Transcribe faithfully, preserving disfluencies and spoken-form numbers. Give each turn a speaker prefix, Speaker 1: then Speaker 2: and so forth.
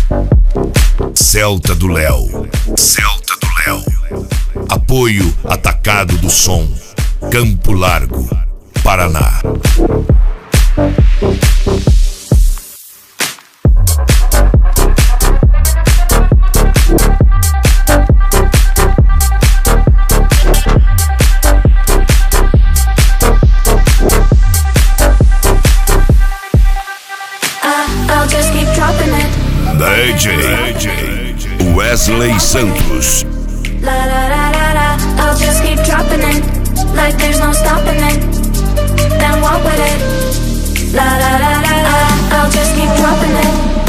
Speaker 1: Celta do Léo. Celta do Léo. Apoio Atacado do Som. Campo Largo, Paraná. D J Wesley Santos.
Speaker 2: La la la la la, I'll just keep dropping it, like there's no stopping it. Then walk with it. La la la la la, I'll just keep dropping it,